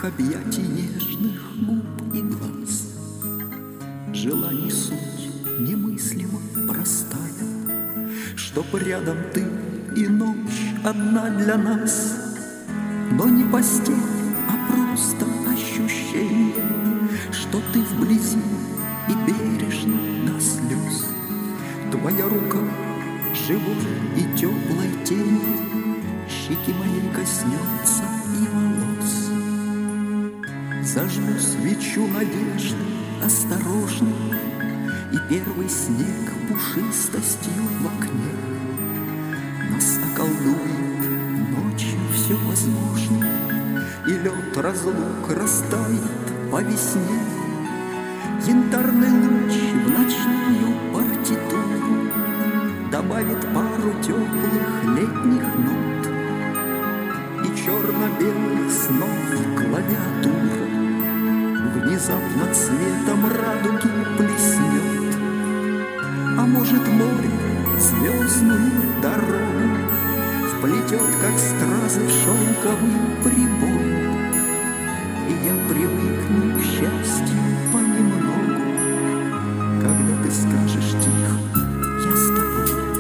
объятий нежных губ и глаз. Желаний суть немыслимо простая, чтоб рядом ты и ночь одна для нас. Но не постель, а просто ощущение, что ты вблизи и бережно до слез. Твоя рука живой и теплой тени щеки моей коснется и волос. Зажгу свечу надежды осторожно, и первый снег пушистостью в окне нас околдует, ночью все возможно, и лед разлук растает по весне. Янтарный луч в ночную партитуру добавит пару теплых летних нот и черно-белых снов клавиатура внезапно цветом радуги плеснет. А может, море звездную дорогу вплетет, как стразы в шелковый прибой, и я привыкну к счастью понемногу, когда ты скажешь тихо: я с тобой.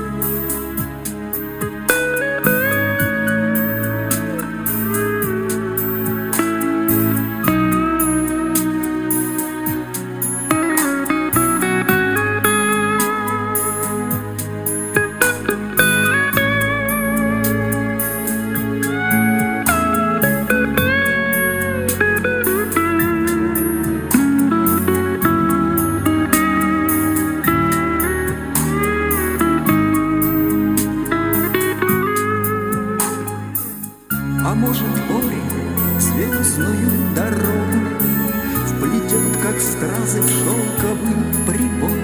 А может, море звездную дорогу вплетет, как стразы в шелковый прибой,